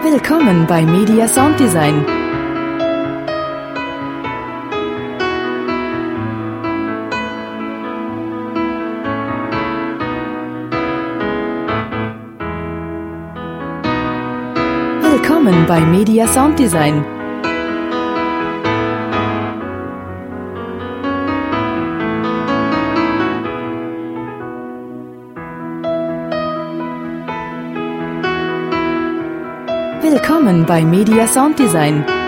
Willkommen bei Media Sound Design. Willkommen bei Media Sound Design. Willkommen bei Media Sound Design.